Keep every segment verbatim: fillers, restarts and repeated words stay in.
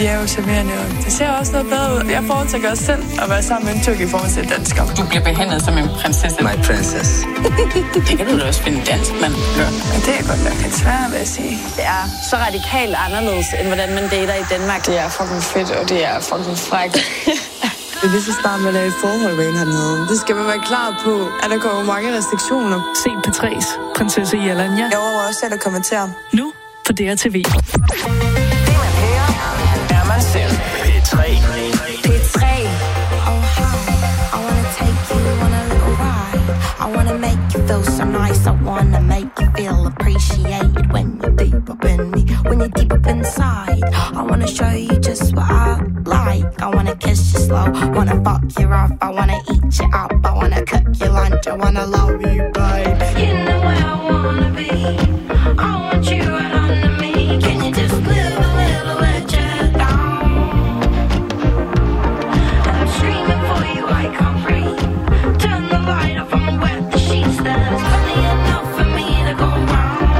de er jo charmerende, og det ser også noget bedre ud. Jeg foretrækker også selv at være sammen med en tyrk i forhold til dansker. Du bliver behandlet som en prinsesse. My princess. Det kan du da også finde dansk, man gør. Men det er godt nok lidt svært, vil jeg sige. Det er så radikalt anderledes, end hvordan man dater i Danmark. Det er fucking fedt, og det er fucking frækt. Det er lige så snart, man er i forhold med hernede. Det skal man være klar på, at der kommer mange restriktioner. Se P tre's Prinsesse Jelanja. Jeg overvejer også selv at kommentere. Nu på D R T V. Er man selv P tre. P tre. Oh hi, I wanna take you on a little ride. I wanna make you feel so nice. I wanna make you feel appreciated when you're deep up in me, when you're deep up inside. I wanna show you just what I like. I wanna kiss you slow, wanna fuck you off. I wanna eat you up, I wanna cook your lunch. I wanna love you, babe. You know where I wanna be. I want you right under me. Can you just live a little bit down? And I'm screaming for you, I can't breathe. Turn the light off, I'ma wet the sheets. There's plenty enough for me to go round.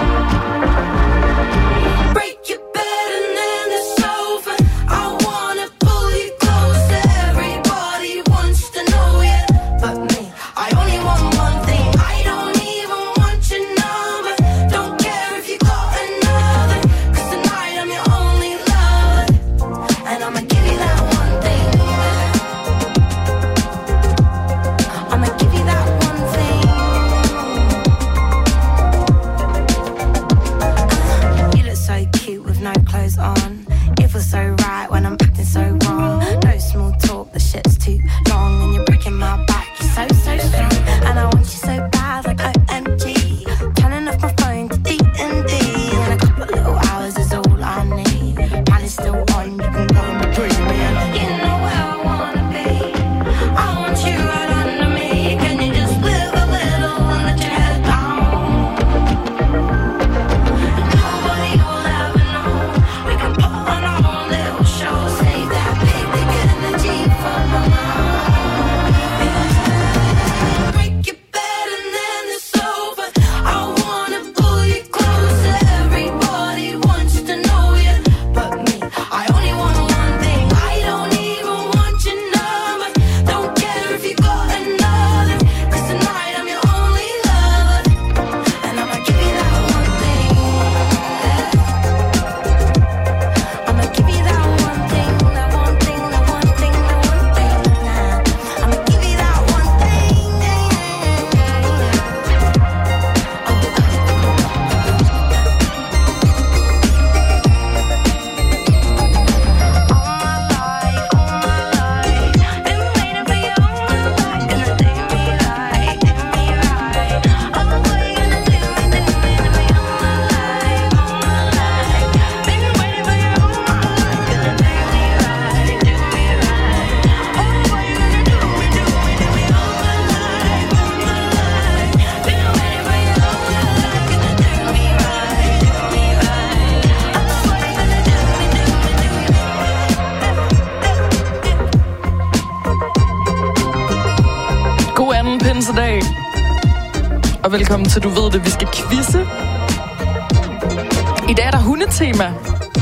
Break your bed and then it's over. I wanna pull you close. Everybody wants to know you, but me, I only want one thing. I don't even want your number. Don't care if you got another, 'cause tonight I'm your only lover, and I'ma give you that one thing. I'ma give you that one thing. You look so cute with no clothes on. It feels so right when I'm acting so wrong. No small talk, the shit's too long, and you're breaking my back. You're so, so strong, and I want you so bad, like O M G. Turning off my phone to D and D, and a couple little hours is all I need. And it's still on, you can go and between me, and you know where I wanna be. I want you right under me. Can you just live a little and let your head down? Nobody will ever know. We can put on our own little show. Save that big, big energy for my mind. Break your bed and then it's over. I wanna pull you close. Everybody wants to know you, but me, I only want one thing. I don't even want your number. Don't care if you got another, 'cause tonight I'm your only lover, and I'ma give you that one thing. I'ma give you that one thing, that one thing, that one thing, that one thing. I'ma give you that one thing. God anden pinsedag. Og velkommen til Du Ved Det, vi skal quizze. I dag er der hundetema.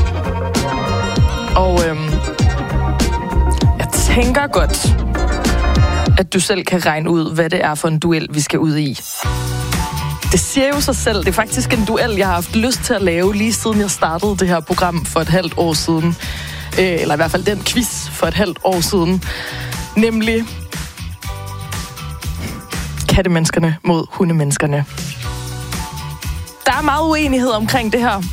Og øhm, jeg tænker godt, at du selv kan regne ud, hvad det er for en duel, vi skal ud i. Det siger jo sig selv. Det er faktisk en duel, jeg har haft lyst til at lave, lige siden jeg startede det her program for et halvt år siden. Øh, eller i hvert fald den quiz for et halvt år siden. Nemlig kattemenneskerne mod hundemenneskerne. Der er meget uenighed omkring det her.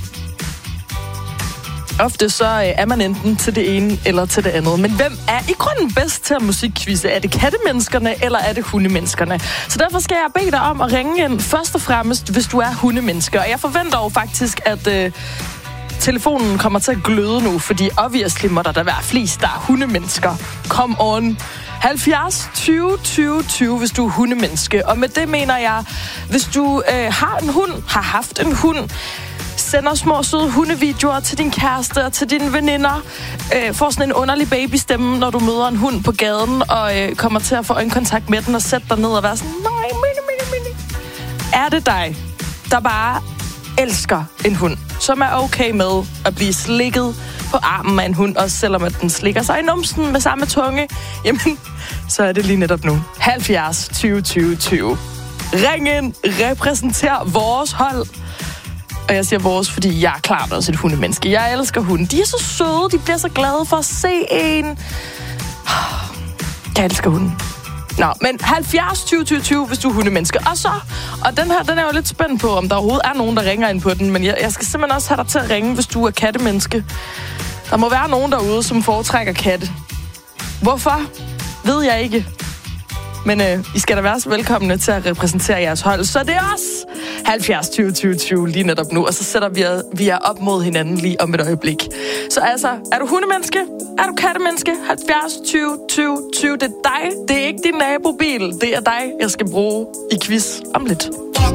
Ofte så er man enten til det ene eller til det andet. Men hvem er i grunden bedst til at musikquizze? Er det kattemenneskerne, eller er det hundemenneskerne? Så derfor skal jeg bede dig om at ringe ind først og fremmest, hvis du er hundemenneske. Og jeg forventer jo faktisk, at øh, telefonen kommer til at gløde nu, fordi obviously må der da være flest, der er hundemennesker. Come on. halvfjerds tyve tyve tyve, hvis du er hundemenneske. Og med det mener jeg, hvis du øh, har en hund, har haft en hund, sender små søde hundevideoer til din kæreste og til dine veninder, øh, får sådan en underlig babystemme, når du møder en hund på gaden, og øh, kommer til at få øjenkontakt med den og sætte dig ned og være sådan, nej, mini, mini, mini. Er det dig, der bare elsker en hund, som er okay med at blive slikket på på armen af en hund, også selvom at den slikker sig i numsen med samme tunge, jamen, så er det lige netop nu. halvfjerds tyve tyve tyve. Ring ind, repræsenter vores hold. Og jeg siger vores, fordi jeg er klart også et hundemenneske. Jeg elsker hunde. De er så søde, de bliver så glade for at se en. Jeg elsker hunden. Nå, men halvfjerds tyve tyve tyve, hvis du er hundemenneske. Og så, og den her, den er jo lidt spændt på, om der overhovedet er nogen, der ringer ind på den. Men jeg, jeg skal simpelthen også have dig til at ringe, hvis du er kattemenneske. Der må være nogen derude, som foretrækker katte. Hvorfor? Ved jeg ikke. Men øh, I skal da være så velkomne til at repræsentere jeres hold. Så det er også halvfjerds tyve tyve tyve lige netop nu. Og så sætter vi, vi jer op mod hinanden lige om et øjeblik. Så altså, er du hundemenneske? Er du kattemenneske? halvfjerds tyve tyve tyve. Det er dig. Det er ikke din nabobil. Det er dig, jeg skal bruge i quiz om lidt.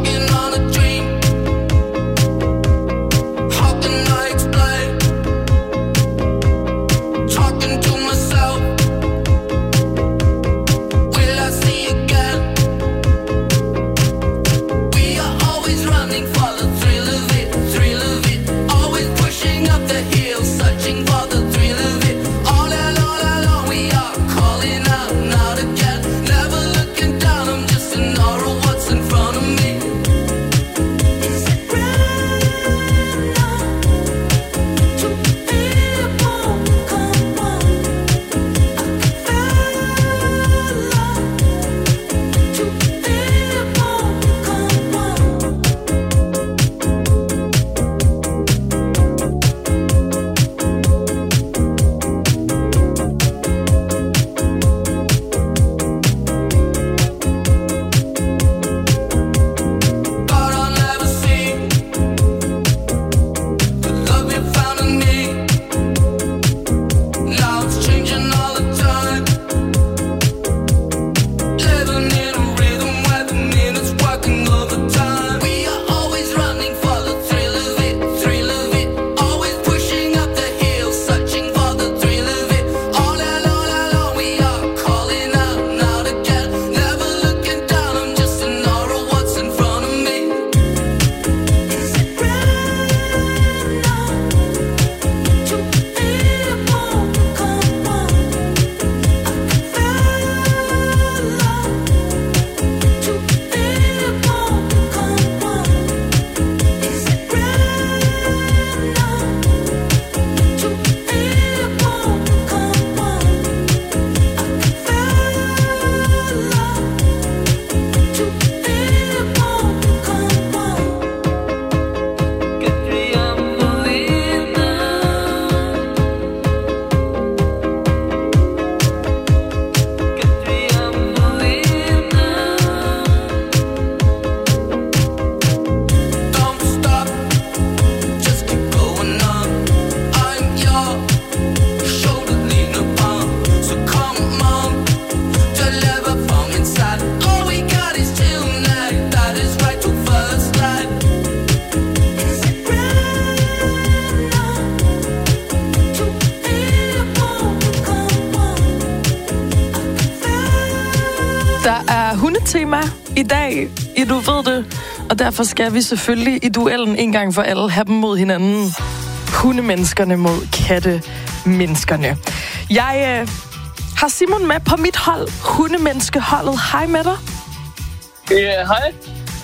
Tema i dag, i Du Ved Det, og derfor skal vi selvfølgelig i duellen en gang for alle have dem mod hinanden. Hundemenneskerne mod kattemenneskerne. Jeg øh, har Simon med på mit hold, hundemenneskeholdet. Hej med dig. Ja, hej.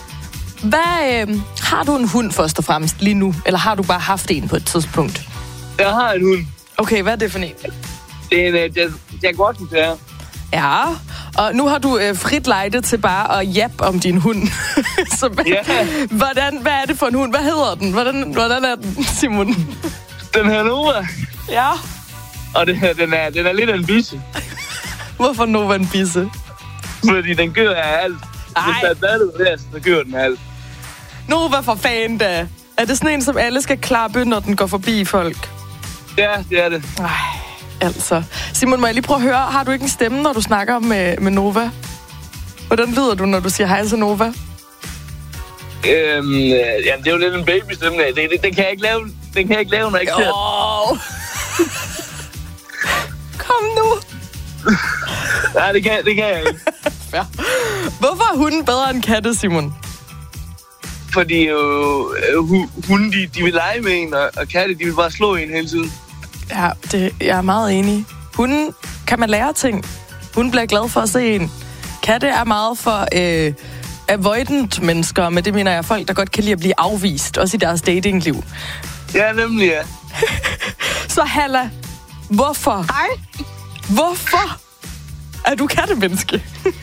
Hvad, øh, har du en hund først og fremmest lige nu, eller har du bare haft en på et tidspunkt? Jeg har en hund. Okay, hvad er det for en? Det er en uh, Jack Russell Terrier. Ja, og nu har du øh, frit lejde til bare at jappe om din hund. Så ja. hvordan, hvad er det for en hund? Hvad hedder den? Hvordan, hvordan er den, Simon? Den hedder Nova. Ja. Og det, den, er, den er lidt en bisse. Hvorfor Nova en bisse? Fordi den gør af alt. Hvis der er battet der, så gør den alt. Nova for fanden da. Er det sådan en, som alle skal klappe, når den går forbi folk? Ja, det er det. Ej. Altså. Simon, må jeg lige prøve at høre, har du ikke en stemme, når du snakker med, med Nova? Hvordan lyder du, når du siger hej til Nova? Øhm, jamen, det er jo lidt en babystemme. Det, det, den kan jeg ikke lave, den kan jeg ikke lave, når jeg ikke ser oh. Kom nu. Nej, det kan, det kan jeg ikke. Ja. Hvorfor er hunden bedre end katte, Simon? Fordi øh, hunde, de, de vil lege med en, og, og katte, de vil bare slå en hele tiden. Ja, det, jeg er meget enig. Hunden kan man lære ting. Hunden bliver glad for at se en. Katte er meget for øh, avoidant mennesker, men det mener jeg folk, der godt kan lide at blive afvist, også i deres datingliv. Ja, nemlig, ja. Så Halla, hvorfor? Hej. Hvorfor er du kattemenneske?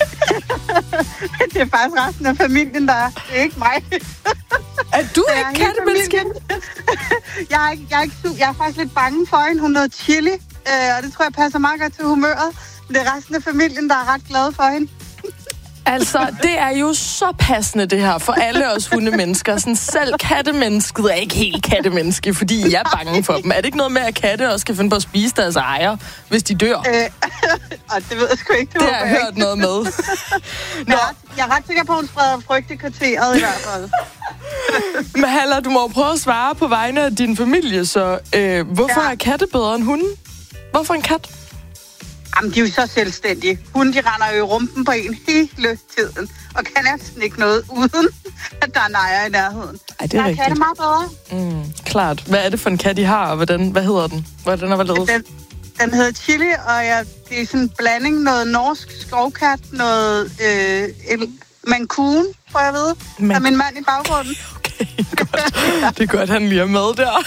Det er faktisk resten af familien, der er. Det er ikke mig. Er du Det er ikke hele kattemenneske? familien. jeg, er ikke, jeg, er ikke, su- jeg er faktisk lidt bange for hende. Hun er noget chili, øh, og det tror jeg passer meget godt til humøret. Men det er resten af familien, der er ret glade for hende. Altså, det er jo så passende, det her, for alle os hundemennesker. Sådan, selv kattemennesket er ikke helt kattemenneske, fordi jeg er bange for dem. Er det ikke noget med, at katte også kan finde på at spise deres ejer, hvis de dør? Øh, og det ved jeg sgu ikke. Det, det har jeg hørt noget med. Nå. Jeg, er, jeg er ret sikker på, at hun spreder frygt i kvarteret i hvert fald. Men Halla, du må jo prøve at svare på vegne af din familie, så øh, hvorfor ja. er katte bedre end hunden? Hvorfor en kat? Jamen, de er jo så selvstændige. Hunde, de render jo i rumpen på en hele tiden, og kan næsten ikke noget, uden at der er nejer i nærheden. Ej, det er der rigtigt. er katte meget bedre. Mm, klart. Hvad er det for en kat, I har, og hvordan, hvad hedder den? Hvordan er hvad den, den hedder Chili, og ja, det er sådan en blanding, noget norsk skovkat, noget øh, el- Mancun, får jeg ved. Man- der er min mand i baggrunden. Okay, godt. Det er godt, han lige er med der.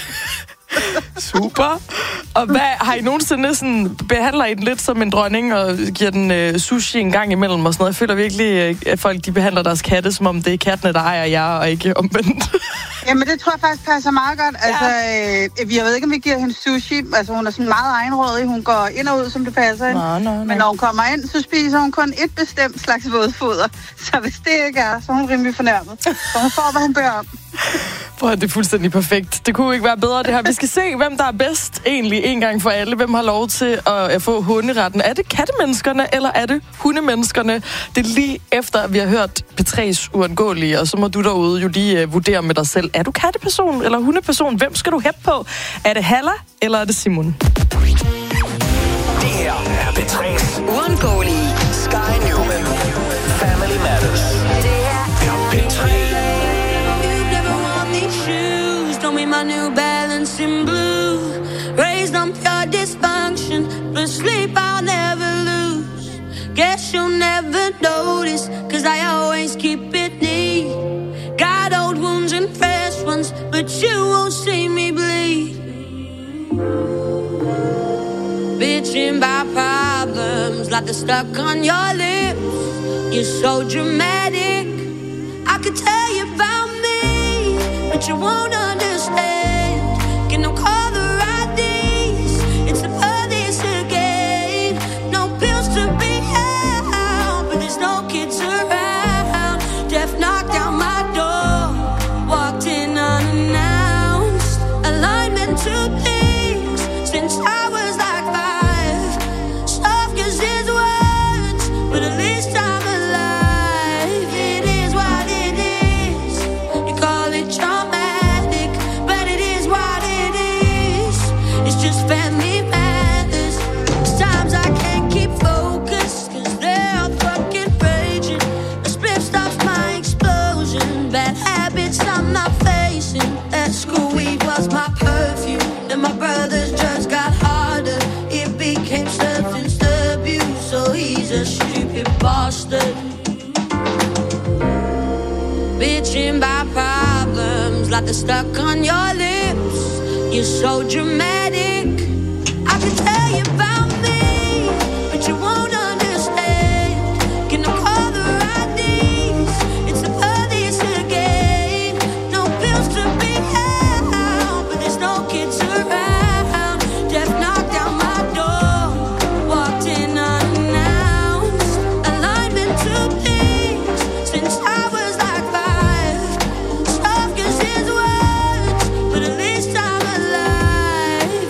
Super. Og hvad, har I nogensinde sådan, behandler I den lidt som en dronning og giver den øh, sushi en gang imellem og sådan noget? Jeg føler virkelig, øh, at folk de behandler deres katte, som om det er kattene, der ejer jer, og ikke omvendt. Jamen, det tror jeg faktisk passer meget godt. Ja. Altså, øh, jeg ved ikke, om vi giver hende sushi. Altså, hun er sådan meget egenrådig. Hun går ind og ud, som det passer hende. Nå, nå, nå. Men når hun kommer ind, så spiser hun kun et bestemt slags vådfoder. Så hvis det ikke er, så er hun rimelig fornærmet. Så hun får, hvad hun beder om. Prøv, det er fuldstændig perfekt. Det kunne ikke være bedre, det her. Vi skal se, hvem der er bedst egentlig en gang for alle. Hvem har lov til at få hunderetten? Er det kattemenneskerne, eller er det hundemenneskerne? Det er lige efter, at vi har hørt P tre's Uundgåelige, og så må du derude jo lige uh, vurdere med dig selv. Er du katteperson eller hundeperson? Hvem skal du hæppe på? Er det Halla, eller er det Simon? Det her er P tre's Uundgåelige. Sky Newman. Family Matters. Det her er P tre. You've never worn these shoes. Don't be my New Balance in blue. Raised on pure dysfunction, but sleep I'll never lose. Guess you'll never notice, cause I always keep it neat. Got old wounds and fresh ones, but you won't see me bleed. Bitching by problems like they're stuck on your lips. You're so dramatic. I could tell you about me, but you won't understand. Can no call the right days. It's the furthest again. No pills to be had, but there's no kids around. Death knocked down my door, walked in unannounced. Alignment to things since I was like five. Soft cause his words, but at least I'm alive. It is what it is. You call it traumatic, but it is what it is. It's just family matters. Sometimes I can't keep focus, cause they're fucking raging. A split stops my explosion. Bad habits I'm not facing. That school weed was my perfume. Then my brother's drugs got harder. It became substance abuse. So he's a stupid bastard. Bitching by problems like they're stuck on your lips. You're so dramatic. I can tell you about me, but you won't understand. Can I call the right days? It's the furthest again. No pills to be had, but there's no kids around. Death knocked down my door, walked in unannounced. Alignment to things since I was like five. Soft cause his words, but at least I'm alive.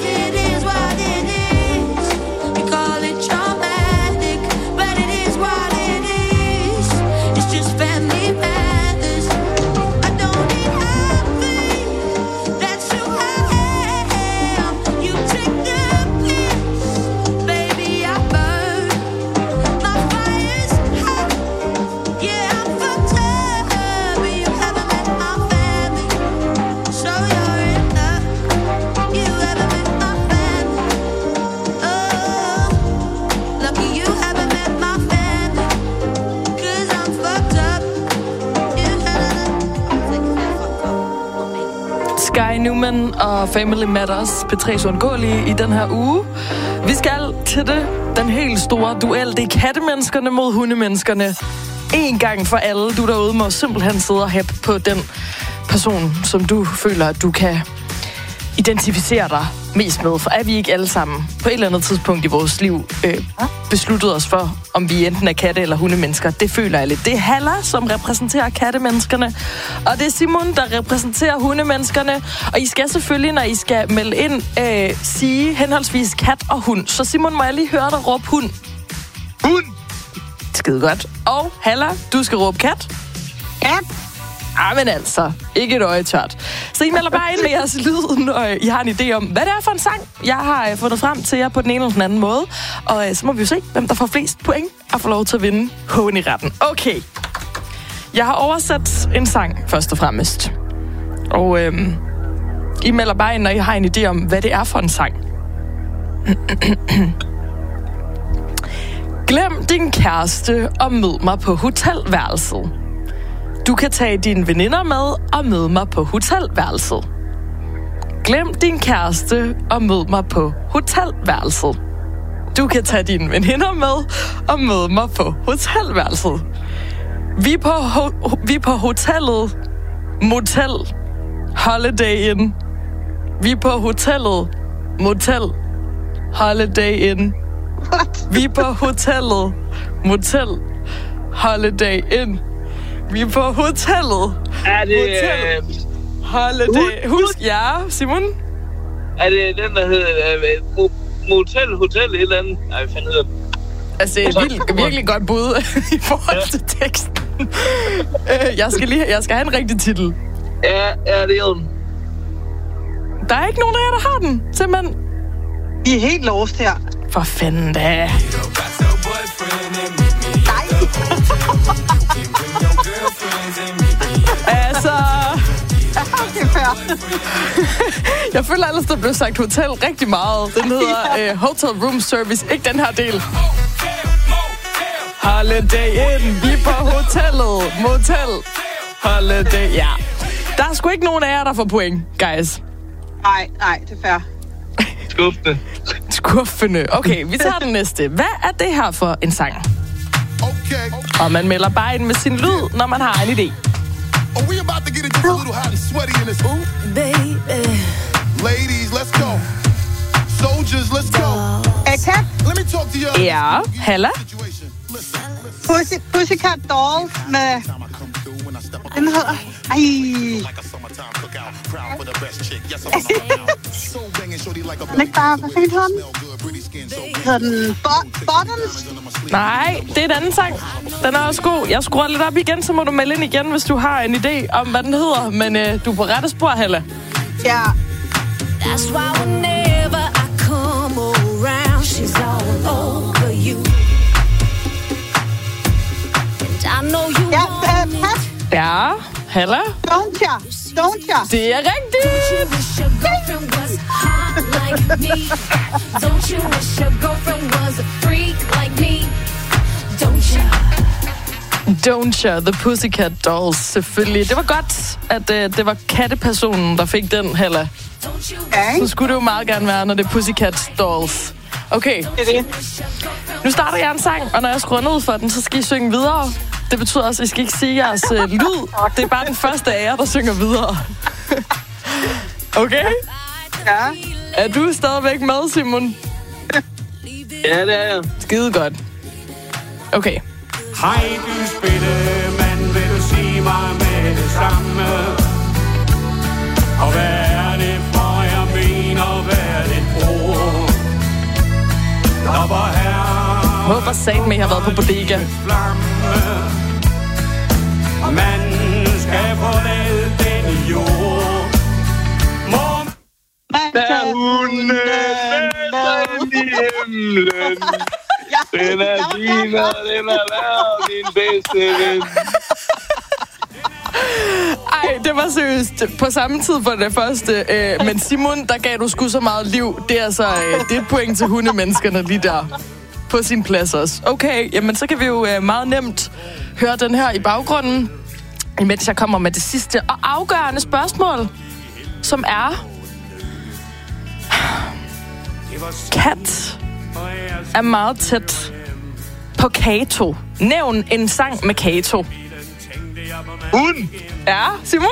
Newman og Family Matters, P tre's uundgåelige i den her uge. Vi skal til det, den helt store duel. Det er kattemenneskerne mod hundemenneskerne. En gang for alle. Du derude må simpelthen sidde og hæppe på den person, som du føler, at du kan identificere dig mest med. For er vi ikke alle sammen på et eller andet tidspunkt i vores liv øh, besluttet os for, om vi enten er katte- eller hundemennesker? Det føler jeg lidt. Det er Halla, som repræsenterer kattemenneskerne, og det er Simon, der repræsenterer hundemenneskerne. Og I skal selvfølgelig, når I skal melde ind, øh, sige henholdsvis kat og hund. Så Simon, må jeg lige høre dig råbe hund? Hund! Skide godt. Og Halla, du skal råbe kat? Kat! Ah, men altså, ikke et øje tørt. Så I melder bare ind med jeres lyd, når I har en idé om, hvad det er for en sang, jeg har fundet frem til jer på den ene eller den anden måde. Og så må vi jo se, hvem der får flest point og får lov til at vinde hån i retten. Okay. Jeg har oversat en sang, først og fremmest. Og øhm, I melder bare ind, når I har en idé om, hvad det er for en sang. Glem din kæreste og mød mig på hotelværelset. Du kan tage dine veninder med og møde mig på hotelværelset. Glem din kæreste og mød mig på hotelværelset. Du kan tage dine veninder med og møde mig på hotelværelset. Vi er på, ho- vi er på hotellet Motel Holiday Inn. Vi er på hotellet Motel Holiday Inn. Vi er på hotellet Motel Holiday Inn. Vi er på hotellet. Er det... Hotel. Holiday. Husk, ja, Simon? Er det den, der hedder uh, Motel, Hotel, et eller andet? Nej, hvad fanden hedder den? Altså, et virkelig, virkelig godt bud i forhold ja. til teksten. uh, jeg, skal lige, jeg skal have en rigtig titel. Ja, ja, det er den. Der er ikke nogen af jer, der har den, simpelthen. Vi er helt lost her. For fanden da. Nej. Altså... Okay, fair. Jeg føler ellers, der blev sagt hotel rigtig meget. Den hedder ja. uh, Hotel Room Service. Ikke den her del. Holiday Inn. Vi er på hotellet. Motel. Holiday. Ja. Der er sgu ikke nogen af jer, der får point, guys. Nej, nej, det er fair. Skuffende. Skuffende. Okay, vi tager den næste. Hvad er det her for en sang? Okay. Og man melder bare ind med sin lyd, når man har en idé. Are we about to get it just a little hot and sweaty in this hoop? Baby. Ladies, let's go. Soldiers, let's go. Aka? Let me talk to you. Ja, Halla? Pussy, Pussycat Dolls med... Den hedder... Ej... Den ikke bare... Hvad fanden hedder den? Hedder den Bo- Bottoms? Nej, det er en anden sang. Den er også god. Jeg skruer lidt op igen, så må du melde ind igen, hvis du har en idé om, hvad den hedder. Men øh, du er på rette spor, Halla. Ja. That's why whenever I come around, she's all over you. And I know you Ja, want øh, me. pas. Ja, Halla? Don't ya? Don't ya? Det er rigtigt! Don't you wish your girlfriend was hot like me? Don't you wish your girlfriend was a freak like me? Don't you? Don't ya, The Pussycat Dolls, selvfølgelig. Det var godt, at øh, det var kattepersonen, der fik den, Halla. Ja, Så skulle det jo meget gerne være, når det er Pussycat Dolls. Okay, det er det. nu starter jeg en sang, og når jeg skruer ned for den, så skal I synge videre. Det betyder også, at I skal ikke sige jeres øh, lyd. Det er bare den første af jer, der synger videre. Okay? Ja. Er du stadigvæk med, Simon? Ja, det er jeg. Skide godt. Okay. Hej, du spillemand, vil du sige mig med det samme? Og hvad er det for, jeg mener, hvad er det ord? Der var her... Håber satme, I har været på bodega. Man skal forlade den jord. Mor... Der er hunden i himlen. Den er din, og den er hver din bedste ven. Ej, det var seriøst på samme tid for det første. Øh, men Simon, der gav du sgu så meget liv. Det er altså øh, det er et point til hundemenneskerne lige der. På sin plads også. Okay, jamen så kan vi jo øh, meget nemt høre den her i baggrunden, imens jeg kommer med det sidste og afgørende spørgsmål. som er... Kat er meget tæt på Kato. Nævn en sang med Kato. Hun! Ja, Simon?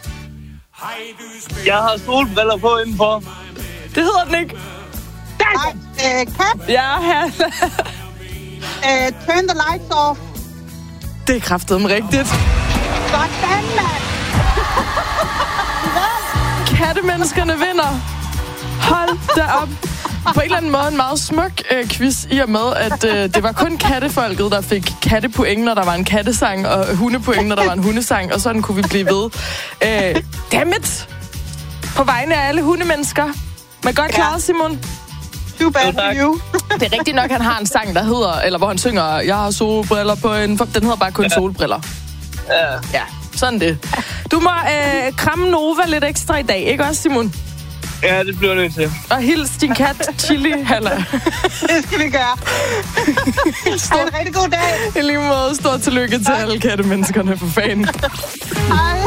Jeg har solbriller på indenfor. Det hedder den ikke. Nej, øh, Kat. Ja, her. Øh, turn the lights off. Det er kraftedeme rigtigt. Sådan, mand. Kattemenneskerne vinder. Hold da op. På en eller anden måde en meget smuk øh, quiz, i og med, at øh, det var kun kattefolket, der fik kattepoint, når der var en kattesang, og hundepoint, når der var en hundesang, og sådan kunne vi blive ved. Øh, dammit! På vegne af alle hundemennesker. Men godt klaret, Simon. Too bad for you. Det er rigtigt nok, han har en sang, der hedder, eller hvor han synger, jeg har solbriller på en... Den hedder bare kun ja. Solbriller. Ja. Ja, sådan det. Du må øh, kramme Nova lidt ekstra i dag, ikke også, Simon? Ja, det bliver nødt til. Og hils din kat, Chili, Halla. Det skal vi gøre. Ha' en rigtig god dag. I lige måde, stort tillykke til alle kattemenneskerne på fan. Hej.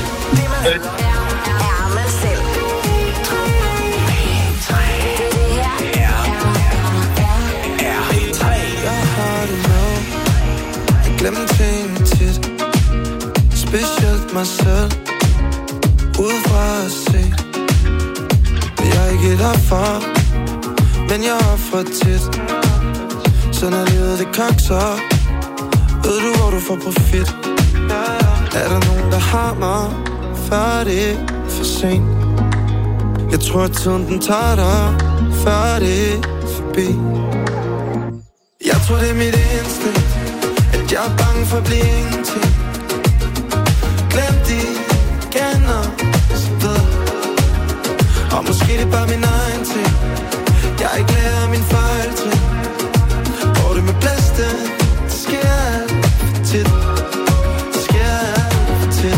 Glem ting tit. Specielt mig selv. Udefra at se. Jeg er ikke derfor, men jeg er for tit. Så når livet det kakser, ved du hvor du får profit. Er der nogen der har mig, før det er for sent? Jeg tror at tiden den tager dig, før det er forbi. Jeg tror det er mit instinkt, at jeg er bange for at blive ingenting. Glem de kender, så ved. Og måske det er bare min egen ting. Jeg er ikke lærer min fejl til. Går det med blæste, det sker alt for tit. Det sker alt for tit.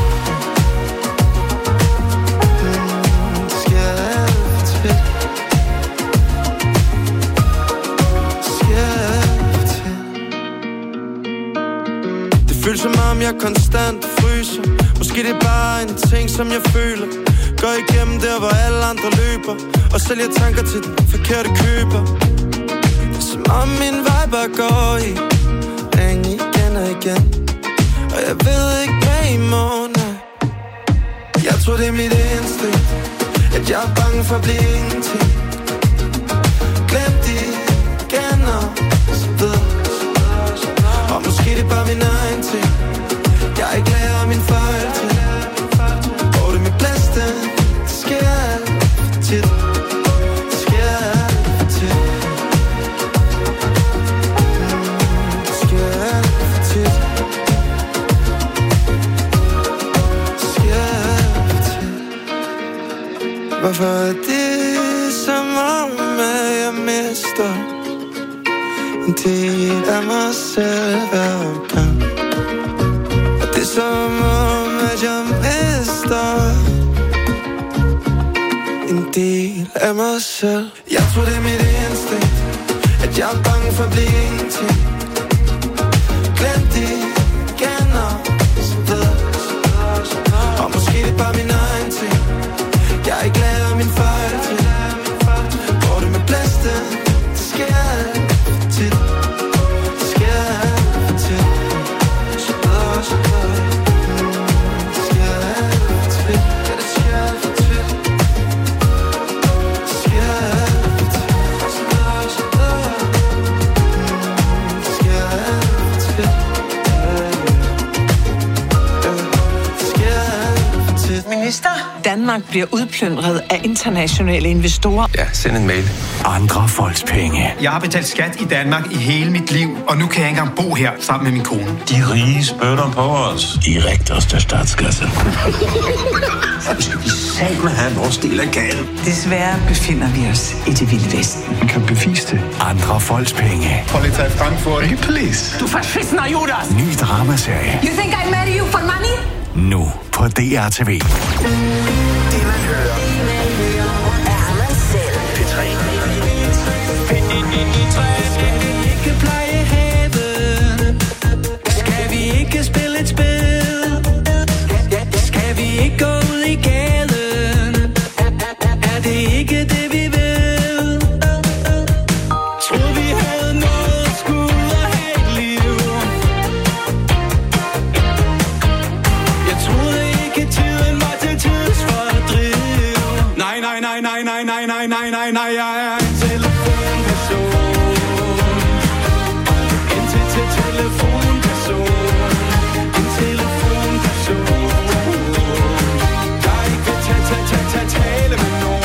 mm, Det sker alt for tit. Det sker alt for tit. Det føles som om jeg konstant fryser. Måske det er bare en ting som jeg føler. Går igennem der, hvor alle andre løber, og sælger tanker til den forkerte køber. Det er som om min vej bare går i ring igen og igen. Og jeg ved ikke hvad i morgen er. Jeg tror det er mit instinkt, at jeg er bange for at blive ingenting. Glem de kender, så ved. Og måske det er bare min egen ting. Jeg er ikke lærer min fejl til. Går det med blæste, det sker alt for tit. Det sker alt for tit. mm, Det sker alt for tit. Det sker alt for tit. Hvorfor er det som om, at jeg mister en del af mig selv hver gang? Og det er som om, at jeg mister en del af mig selv. Jeg tror det er mit instinkt, at jeg er bange for at blive ingenting. Glem de kender, så ved. Og måske det er bare min egen ting. Jeg er ikke lærer min fejl til. Går det med blæste, det sker alt for tit. Det sker alt for tit. Så ved, så ved. Det sker alt for tit. Ja, det sker alt for tit. Det sker alt for tit. Så ved, så ved. Det sker alt for tit. Det sker alt for tit. Minister, Danmark bliver udplyndret af internationale investorer. Ja, send en mail. Andre folks penge. Jeg har betalt skat i Danmark i hele mit liv, og nu kan jeg ikke engang bo her sammen med min kone. De rige spytter på os. I rigtigste statskasse. Vi sagde med have vores del af gaden. Desværre befinder vi os i det vilde vesten. Man kan bevise det. Andre folks penge. Polizei Frankfurt. Ikke police. Du verschissener Judas! Ny dramaserie. You think I marry you for money? Nu på D R T V. Det man hører er man selv. P tre. Skal vi ikke pleje haven? Skal vi ikke spille et spil? Skal vi ikke gå ud i gaden? nej, nej, nej, nej, jeg er en telefonperson. En til til telefonperson. En telefonperson. Der ikke vil tage, tage, tage, tage, tale med nogen.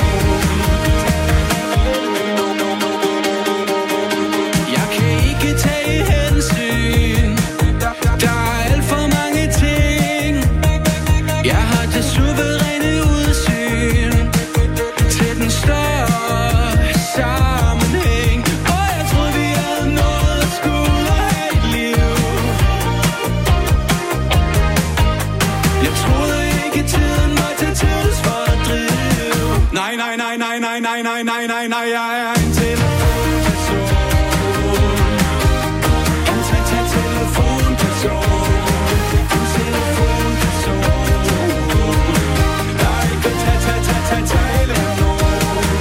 Jeg kan ikke tage hensyn. Der er alt for mange ting. Jeg har det suveræne udsyn til den større sammenhæng. Og jeg troede vi havde noget at skulle have et liv. Jeg troede ikke tiden var til tids for at drive. Nej, nej, nej, nej, nej, nej, nej, nej, nej, nej, jeg er en telefonperson. En til til telefonperson. En telefonperson. Der ikke vil tage, tage, tage, tage, tale med nogen.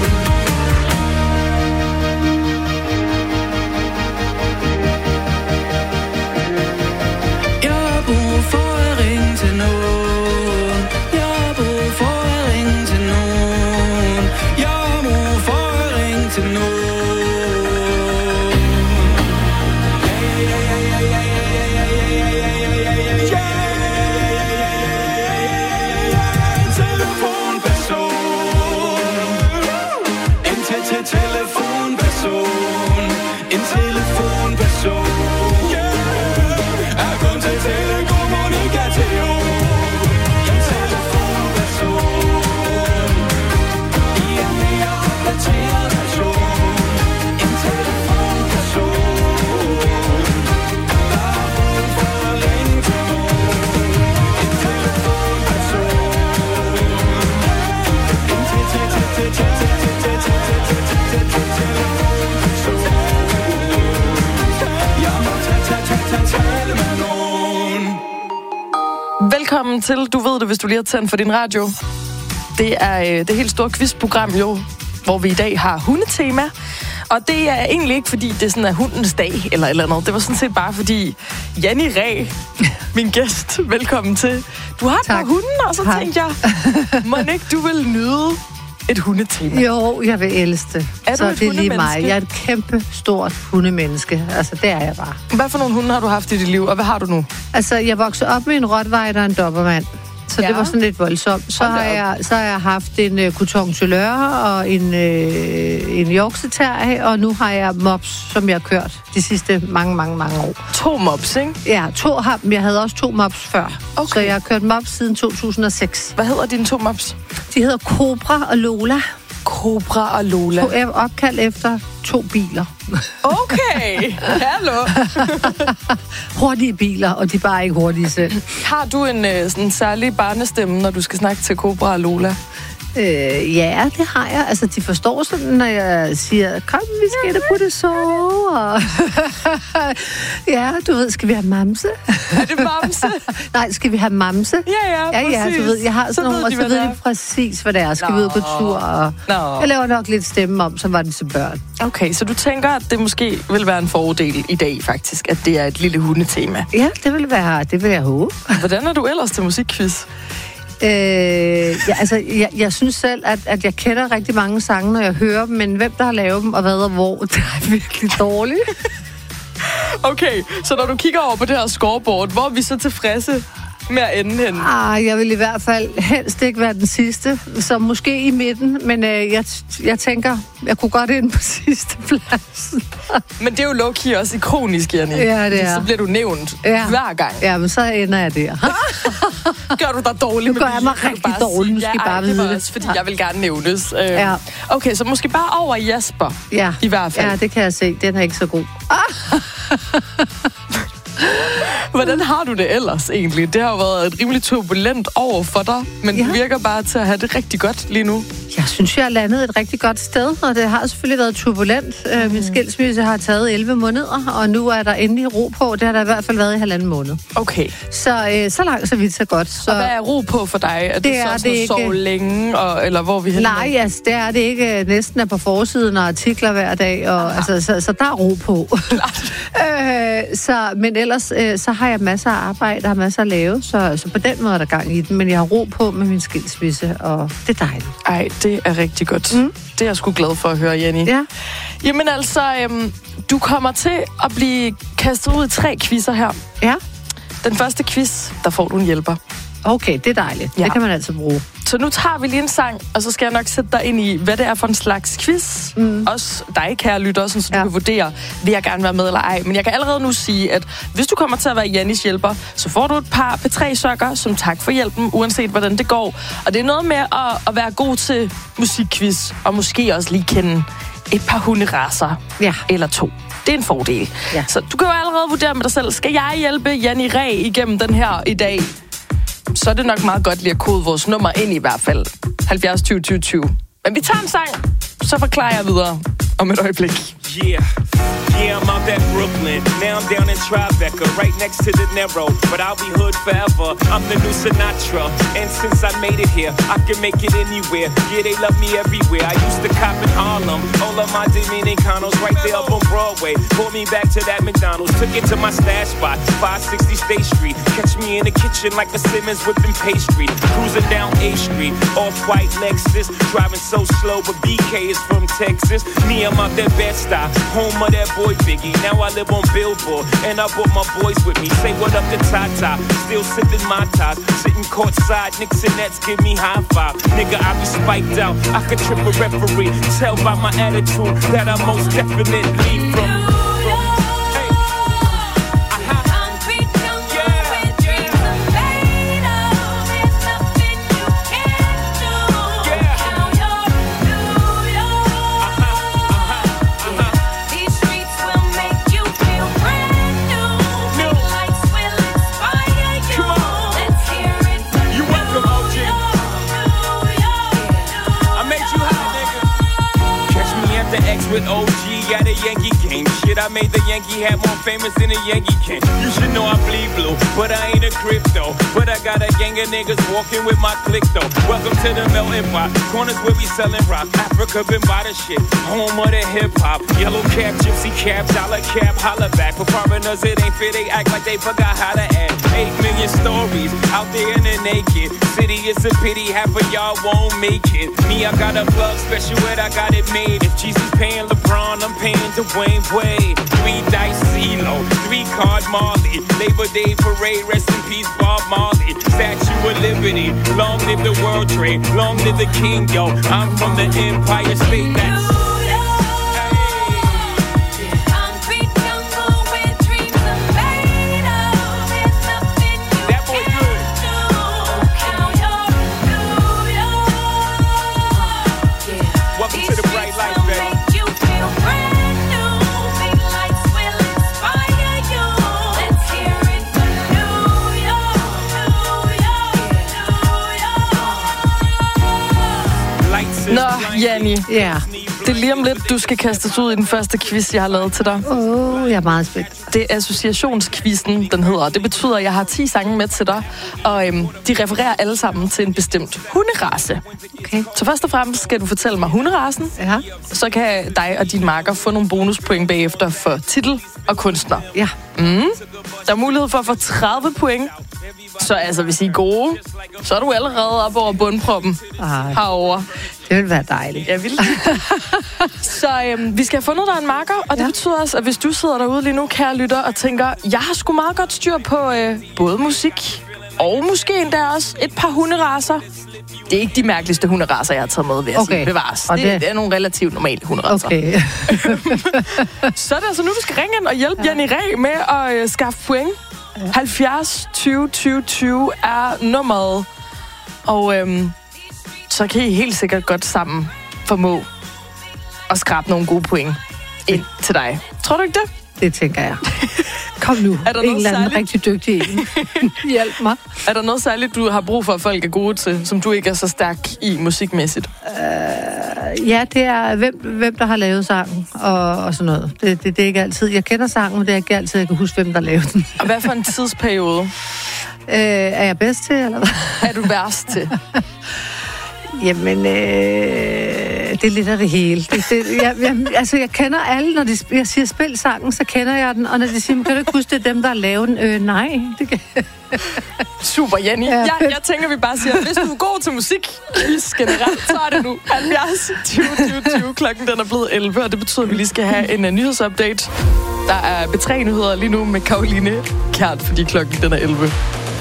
Jeg har brug for at ringe til nogen. Jeg har brug for at ringe til nogen. Jeg har brug for at ringe til nogen. Telefonperson, en telefonperson. Yeah, er kun til telekommunikation. En telefonperson, i en mere opdateret version. En telefonperson, der har brug for at ringe til nogen. En telefonperson, en til til til til til til Velkommen til Du ved det, hvis du lige har tændt for din radio. Det er øh, det helt store quizprogram jo, hvor vi i dag har hundetema. Og det er egentlig ikke, fordi det sådan er hundens dag eller et eller andet. Det var sådan set bare fordi Janni Ræ, min gæst, velkommen til. Du har et par hunde, og så Hej. tænkte jeg, må ikke du vil nyde et hundetema? Jo, jeg vil elske det. Er så du et det er lige hundemenneske? mig. Jeg er et kæmpe stort hundemenneske. Altså, det er jeg bare. Hvad for nogle hunde har du haft i dit liv, og hvad har du nu? Altså, jeg voksede op med en rottweiler og en dobermann. Så ja. det var sådan lidt voldsomt. Så har jeg, så har jeg haft en uh, Coton Tuileur og en, uh, en Yorkshire Terrier, og nu har jeg mops, som jeg har kørt de sidste mange, mange, mange år. To mops, ikke? Ja, to har, jeg havde også to mops før. Okay. Så jeg har kørt mops siden to tusind og seks. Hvad hedder dine to mops? De hedder Cobra og Lola. Cobra og Lola. To opkald efter to biler. Okay, hallo. Hurtige biler, og de er bare ikke hurtige selv. Har du en øh, sådan særlig barnestemme, når du skal snakke til Cobra og Lola? Øh, ja, det har jeg. Altså, de forstår sådan, når jeg siger, kom, vi skal da putte sove. Og ja, du ved, skal vi have mamse? Er det mamse? Nej, skal vi have mamse? Ja, ja, ja, ja, præcis. du ved, jeg har sådan så nogle, og så ved de præcis, hvad det er. Skal Nå. vi ud og gå tur? Og jeg laver nok lidt stemme om, så var det til børn. Okay, så du tænker, at det måske vil være en fordel i dag, faktisk, at det er et lille hundetema? Ja, det vil være, det vil jeg håbe. Hvordan er du ellers til musikquiz? Øh, ja, altså, jeg, jeg synes selv, at, at jeg kender rigtig mange sange, når jeg hører dem, men hvem der har lavet dem, og hvad og hvor, det er virkelig dårligt. Okay, så når du kigger over på det her scoreboard, hvor er vi så tilfredse med at ende henne? Ah, jeg vil i hvert fald helst ikke være den sidste, så måske i midten, men øh, jeg, jeg tænker, jeg kunne godt ind på sidste plads. Men det er jo low-key også ikonisk, Janni. Ja, det er. Så bliver du nævnt ja. hver gang. Ja, men så ender jeg der. Gør du dig dårlig? Nu gør jeg mig rigtig dårlig, nu skal ja, I bare vide det. det. Også, fordi jeg vil gerne nævnes. Øh, ja. Okay, så måske bare over Jasper, ja. i hvert fald. Ja, det kan jeg se. Den er ikke så god. Hvordan har du det ellers egentlig? Det har jo været et rimelig turbulent år for dig, men ja. du virker bare til at have det rigtig godt lige nu. Jeg synes, jeg har landet et rigtig godt sted, og det har selvfølgelig været turbulent. Mm. Min skilsmisse har taget elleve måneder, og nu er der endelig ro på. Det har der i hvert fald været i halvanden måned. Okay. Så, øh, så langt, så vidt, så godt. Så... Og hvad er ro på for dig? Er det, det er så sådan at sove længe, og, eller hvor vi henne? Nej, altså, det er det ikke. Næsten er på forsiden og artikler hver dag, og, altså, så, så der er ro på. øh, så, men ellers, øh, så har jeg masser af arbejde, og har masser at lave, så, så på den måde er der gang i den. Men jeg har ro på med min skilsmisse, og det er dejligt. Ej, det Det er rigtig godt. Mm. Det er jeg sgu glad for at høre, Jenny. Ja. Jamen altså, øhm, du kommer til at blive kastet ud i tre quizzer her. Ja. Den første quiz, der får du en hjælper. Okay, det er dejligt. Ja. Det kan man altså bruge. Så nu tager vi lige en sang, og så skal jeg nok sætte dig ind i, hvad det er for en slags quiz. Mm. Også dig, kære lytter, så ja. du kan vurdere, vil jeg gerne være med eller ej. Men jeg kan allerede nu sige, at hvis du kommer til at være Jannis hjælper, så får du et par P tre sokker som tak for hjælpen, uanset hvordan det går. Og det er noget med at, at være god til musikquiz, og måske også lige kende et par hunderacer ja. eller to. Det er en fordel. Ja. Så du kan jo allerede vurdere med dig selv, skal jeg hjælpe Janni Ræ igennem den her i dag? Så er det nok meget godt lige at kode vores nummer ind i hvert fald. halvfjerds tyve tyve tyve. Men vi tager en sang, så forklarer jeg videre om et øjeblik. Yeah, yeah, I'm out at Brooklyn. Now I'm down in Tribeca, right next to the Narrow. But I'll be hood forever. I'm the new Sinatra. And since I made it here, I can make it anywhere. Yeah, they love me everywhere. I used to cop in Harlem. All of my Dominicanos right there up on Broadway. Pulled me back to that McDonald's. Took it to my stash spot, five sixty State Street. Catch me in the kitchen like a Simmons whipping pastry. Cruising down A Street, off-white Lexus. Driving so slow, but B K is from Texas. Me, I'm out that Bed-Stuy. Home of that boy Biggie. Now I live on Billboard, and I brought my boys with me. Say what up to Tata, still sipping my ties. Sitting courtside, Knicks and Nets give me high five. Nigga, I be spiked out, I could trip a referee. Tell by my attitude that I most definitely from. With O G at a Yankee game. Shit, I made the Yankee hat more famous than a Yankee can. You should know I bleed blue, but I ain't a crypto. But I got a gang of niggas walking with my click though. Welcome to the melting pot. Corners where we selling rock. Africa been by the shit. Home of the hip hop. Yellow cap, gypsy cap, dollar cap, holla back. For foreigners it ain't fair, they act like they forgot how to act. Eight million stories out there in the naked city. It's a pity half of y'all won't make it. Me, I got a plug special ed, I got it made. If Jesus paying LeBron, I'm paying Dwayne Wade. Three dice CeeLo, three card Marley. Labor Day parade, rest in peace Bob Marley. Statue of Liberty, long live the World Trade, long live the King, yo. I'm from the Empire State. That's Nå, Janni. Ja. Det er lige om lidt, du skal kastes ud i den første quiz, jeg har lavet til dig. Åh, oh, jeg er meget spændt. Det er associationsquizzen, den hedder. Det betyder, at jeg har ti sange med til dig, og øhm, de refererer alle sammen til en bestemt hunderace. Okay. Så først og fremmest skal du fortælle mig hunderacen. Ja. Så kan dig og din marker få nogle bonuspoint bagefter for titel og kunstner. Ja. Mm. Der er mulighed for at få tredive point. Så altså, hvis I er gode, så er du allerede op over bundproppen herovre. Det vil være dejligt. Ja, vildt. Så øhm, vi skal have fundet dig en marker, og det ja. betyder også, at hvis du sidder derude lige nu, kære lytter, og tænker, jeg har sgu meget godt styr på øh, både musik og måske endda også et par hunderacer. Det er ikke de mærkeligste hunderacer, jeg har taget med, vil jeg okay. sige. Bevares. Og det, det... det er nogle relativt normale hunderacer. Okay. Så er det altså nu, du skal ringe ind og hjælpe ja. Janni Ræ med at øh, skaffe point. Ja. halvfjerds tyve tyve tyve er nummeret. Og øhm, så kan I helt sikkert godt sammen formå at skrabe nogle gode point ind til dig. Tror du ikke det? Det tænker jeg. Kom nu. Er der en eller anden rigtig dygtig en. Hjælp mig. Er der noget særligt, du har brug for, at folk er gode til, som du ikke er så stærk i musikmæssigt? Uh, ja, det er, hvem, hvem der har lavet sangen og, og sådan noget. Det, det, det er ikke altid. Jeg kender sangen, men det er ikke altid, jeg kan huske, hvem der lavede den. Og hvad for en tidsperiode? Uh, er jeg bedst til, eller hvad? Er du værst til? Jamen, øh... det er lidt af det hele. Det, det, jeg, jeg, altså, jeg kender alle, når de, jeg siger spil sangen, så kender jeg den. Og når de siger, kan du ikke huske, det er dem, der har lavet den? Øh, nej, det kan Super, Jenny. Ja, jeg, jeg tænker, vi bare siger, hvis du er god til musik, generelt, så er det nu halvfjerds tyve tyve tyve. Klokken den er blevet elleve, og det betyder, at vi lige skal have en uh, nyhedsupdate. Der er B tre nyheder lige nu med Karoline Kjært, fordi klokken den er elleve.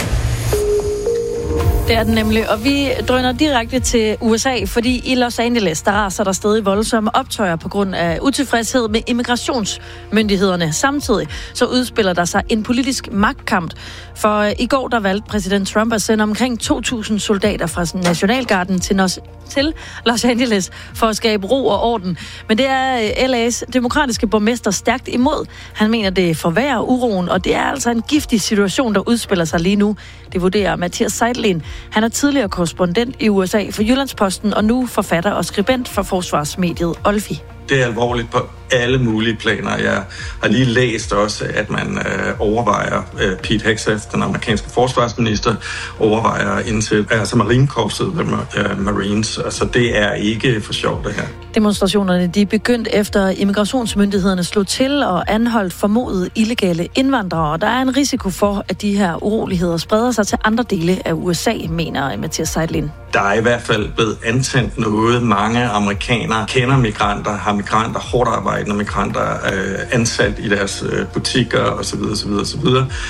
Det er den nemlig, og vi drøner direkte til U S A, fordi i Los Angeles, der raser der stadig voldsomme optøjer på grund af utilfredshed med immigrationsmyndighederne. Samtidig så udspiller der sig en politisk magtkamp, for i går der valgte præsident Trump at sende omkring to tusind soldater fra Nationalgarden til Los, til Los Angeles for at skabe ro og orden. Men det er L A's demokratiske borgmester stærkt imod. Han mener, det forværrer uroen, og det er altså en giftig situation, der udspiller sig lige nu. Det vurderer Mathias Seidlin. Han er tidligere korrespondent i U S A for Jyllandsposten, og nu forfatter og skribent for forsvarsmediet Olfi. Det er alvorligt på alle mulige planer. Jeg har lige læst også, at man øh, overvejer, øh, Pete Hegseth, den amerikanske forsvarsminister, overvejer indtil altså Marinekorpset, øh, Marines. Altså det er ikke for sjovt det her. Demonstrationerne de er begyndt efter immigrationsmyndighederne slog til og anholdt formodede illegale indvandrere. Der er en risiko for, at de her uroligheder spreder sig til andre dele af U S A, mener Mathias Seidlin. Der er i hvert fald blevet antændt noget. Mange amerikanere kender migranter, har migranter, hårdt arbejdende migranter øh, ansat i deres øh, butikker osv. osv., osv.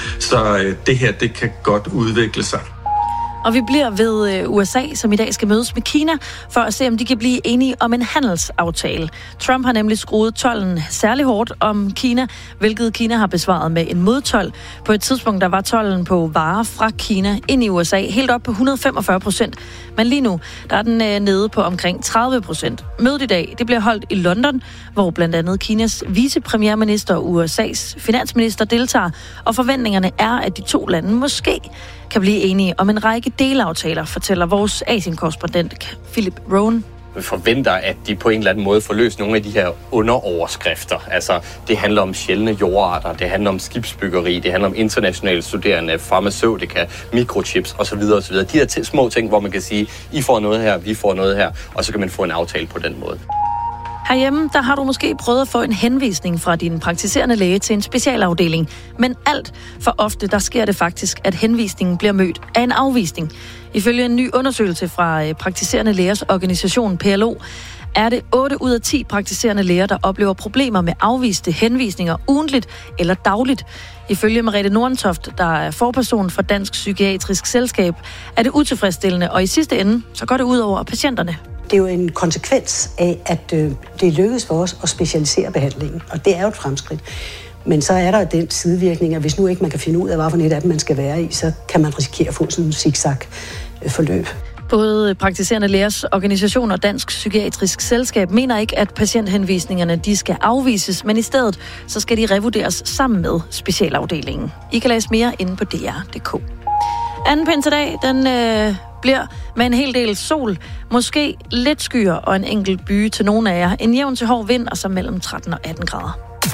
Så øh, det her, det kan godt udvikle sig. Og vi bliver ved U S A, som i dag skal mødes med Kina, for at se, om de kan blive enige om en handelsaftale. Trump har nemlig skruet tolden særlig hårdt om Kina, hvilket Kina har besvaret med en modtold. På et tidspunkt, der var tolden på varer fra Kina ind i U S A helt op på et hundrede og femogfyrre procent. Men lige nu, der er den nede på omkring tredive procent. Mødet i dag, det bliver holdt i London, hvor blandt andet Kinas vicepremierminister og U S A's finansminister deltager. Og forventningerne er, at de to lande måske kan blive enige om en række delaftaler, fortæller vores Asien-korrespondent Philip Rowan. Vi forventer, at de på en eller anden måde får løst nogle af de her underoverskrifter. Altså, det handler om sjældne jordarter, det handler om skibsbyggeri, det handler om internationale studerende, farmaceutika, mikrochips osv. osv. De her t- små ting, hvor man kan sige, I får noget her, vi får noget her, og så kan man få en aftale på den måde. Herhjemme, der har du måske prøvet at få en henvisning fra din praktiserende læge til en specialafdeling. Men alt for ofte, der sker det faktisk, at henvisningen bliver mødt af en afvisning. Ifølge en ny undersøgelse fra praktiserende lægers organisation P L O, er det otte ud af ti praktiserende læger, der oplever problemer med afviste henvisninger ugentligt eller dagligt. Ifølge Merete Nordentoft, der er forperson for Dansk Psykiatrisk Selskab, er det utilfredsstillende, og i sidste ende, så går det ud over patienterne. Det er jo en konsekvens af, at øh, det lykkes for os at specialisere behandlingen, og det er jo et fremskridt. Men så er der den sidevirkning, at hvis nu ikke man kan finde ud af, hvad for et af dem man skal være i, så kan man risikere at få sådan en zigzag-forløb. Både praktiserende lægers organisation og Dansk Psykiatrisk Selskab mener ikke, at patienthenvisningerne de skal afvises, men i stedet så skal de revurderes sammen med specialafdelingen. I kan læse mere inde på D R punktum d k. Anden pind til dag, den øh, bliver med en hel del sol, måske lidt skyer og en enkelt byge til nogle af jer. En jævn til hård vind, og så mellem tretten og atten grader.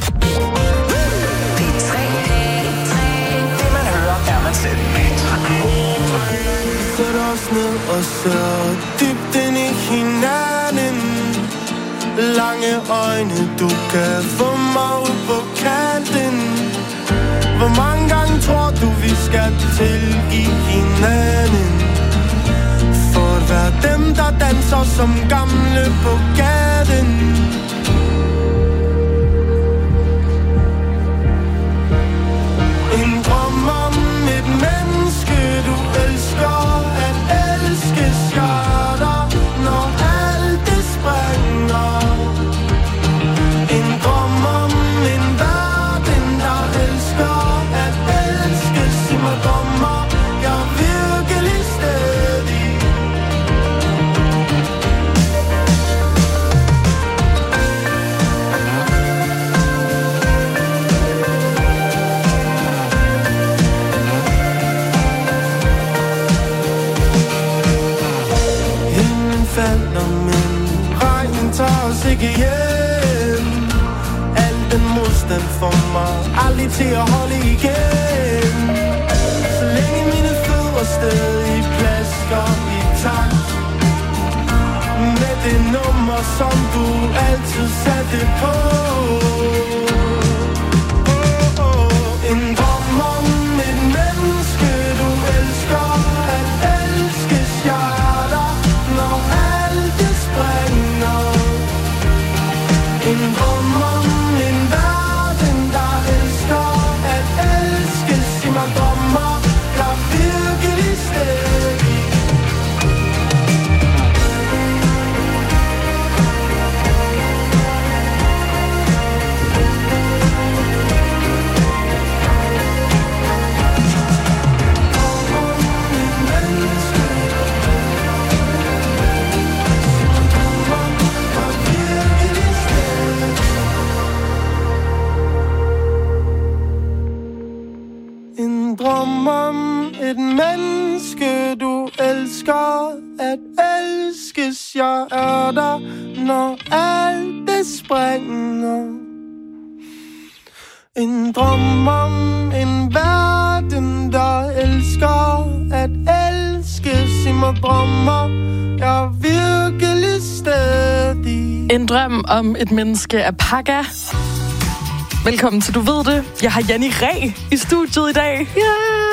Sæt os ned og ser dybt ind i hinanden. Lange øjne, du kan få mig ud på kanten. Hvor mange gange tror du, vi skal tilgive hinanden? For at være dem, der danser som gamle på gaden. En drøm om et menneske, du elsker. At elske skørter, når alt det springer. En drøm om en verden, der elsker. At elske, sig mig drømmer. Jeg er virkelig stedig. Falder, men regnen tager os ikke hjem. Al den modstand får mig aldrig til at holde igen. Så længe mine fødder stadig plasker i takt med det nummer, som du altid satte på. Oh, oh. En drøm om et menneske, du elsker. At elskes jeg er der, når alt det springer. En drøm om en verden, der elsker. At elskes i mig drømmer. Jeg er virkelig stedig. En drøm om et menneske, du elsker. At elskes jeg er der, når alt det springer. En drøm om en verden, der elsker. At elskes i mig drømmer. Jeg er virkelig stedig. En drøm om et menneske af Paga. Velkommen til Du Ved Det. Jeg har Janni Ræ i studiet i dag. Ja.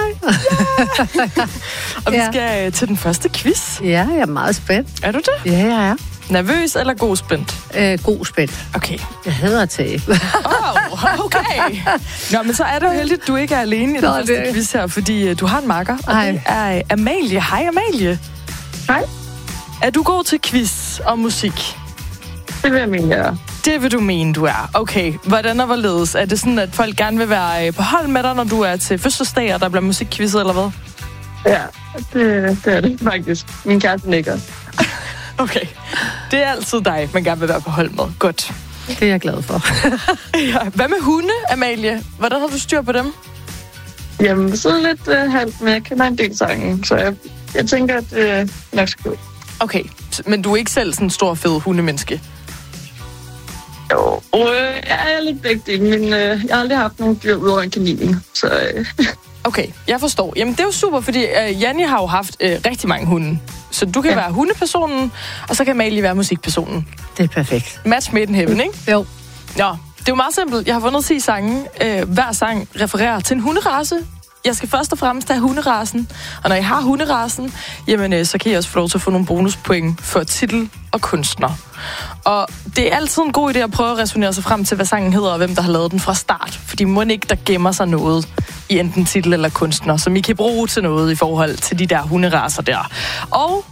Yeah. Og vi Ja. skal øh, til den første quiz. Ja, jeg er meget spændt. Er du det? Ja, jeg er. Nervøs eller god spændt? Øh, god spændt. Okay. Jeg hader at tabe. Oh, okay. Nå, men så er det jo heldigt, at du ikke er alene i den Nå, første det- quiz her, fordi øh, du har en makker, og Ej. det er øh, Amalie. Hej, Amalie. Hej. Er du god til quiz og musik? Det vil jeg mene, ja. Det vil du mene, du er. Okay. Hvordan og hvorledes? Er det sådan, at folk gerne vil være øh, på hold med dig, når du er til fødselsdag, og der bliver musikquizzet, eller hvad? Ja, det, det er det faktisk. Min kæreste nikker. Okay. Det er altid dig, man gerne vil være på hold med. Godt. Det er jeg glad for. Ja. Hvad med hunde, Amalie? Hvordan har du styr på dem? Jamen, så lidt uh, halvt, men jeg kender en del sange, så jeg, jeg tænker, at det er nok skal gå. Okay, men du er ikke selv sådan en stor, fed hundemenneske? Jo, og øh, jeg er lidt begge dele, men øh, jeg har aldrig haft nogen dyr udover en kanin, så... Øh. Okay, jeg forstår. Jamen, det er jo super, fordi øh, Janni har jo haft øh, rigtig mange hunde. Så du kan ja. være hundepersonen, og så kan Amalie være musikpersonen. Det er perfekt. Match made in heaven, ikke? Jo. Nå, det er jo meget simpelt. Jeg har fundet ti sange. Øh, hver sang refererer til en hunderace. Jeg skal først og fremmest have hunderasen. Og når I har hunderasen, jamen, øh, så kan I også få lov til at få nogle bonuspoint for titel og kunstner. Og det er altid en god idé at prøve at resonere sig frem til, hvad sangen hedder, og hvem der har lavet den fra start. Fordi må ikke, der gemmer sig noget i enten titel eller kunstner, som I kan bruge til noget i forhold til de der hunderaser der. Og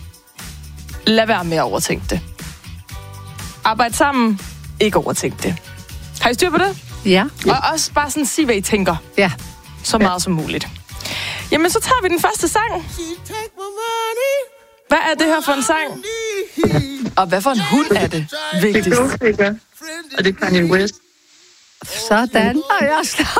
lad være med at overtænke det. Arbejd sammen, ikke overtænke det. Har I styr på det? Ja. Og også bare sådan sige, hvad I tænker. Ja. Så meget ja. som muligt. Jamen, så tager vi den første sang. Hvad er det her for en sang? Og hvad for en hund er det? Vigtigst. Det er Gold Digger, og det er Kanye West. Sådan. Og jeg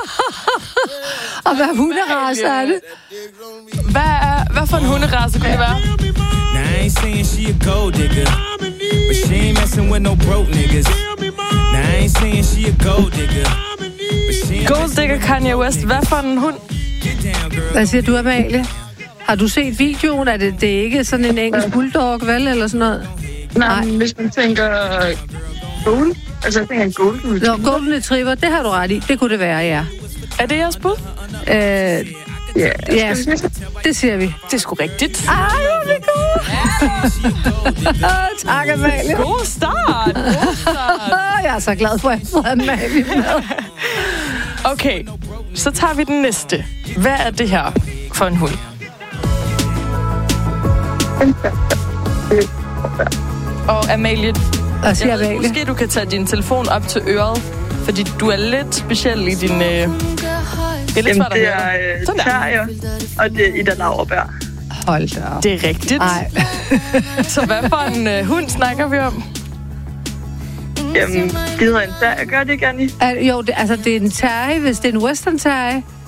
Og hvad hunderace er det? Hvad, er, hvad for en hunderace kunne det være? Now I ain't saying she a gold digger, but she ain't messing with no broke niggas. Now I ain't saying she a gold digger, but she ain't Gold Digger, Kanye West. Hvad for en hund? Hvad siger du, Amalie? Har du set videoen? Er det, det er ikke sådan en engelsk bulldog, vel? Eller sådan noget? Nej, Nej. Hvis man tænker gold, altså jeg tænker en golden retriever. Nå, golden retriever, det har du ret i. Det kunne det være, ja. Er det jeres bud? Øh, ja, ja, det siger vi. Det er sgu rigtigt. Ej, hvor er det godt. Tak, Amalie. God start. God start. Jeg er så glad for, at jeg får Amalie med. Okay, så tager vi den næste. Hvad er det her for en hund? Og Amalie, jeg siger ved, Amalie. Måske du kan tage din telefon op til øret, fordi du er lidt speciel i din... Øh... Det er lidt Jamen, svært at det høre. er øh, Sådan der. terrier, og det er Ida Lauerbær. Hold da op. Det er rigtigt. Ej. Så hvad for en øh, hund snakker vi om? Jamen, det hedder en terrier. Gør det, Janni? Er, jo, det, altså det er en terrier, hvis det er en western terrier.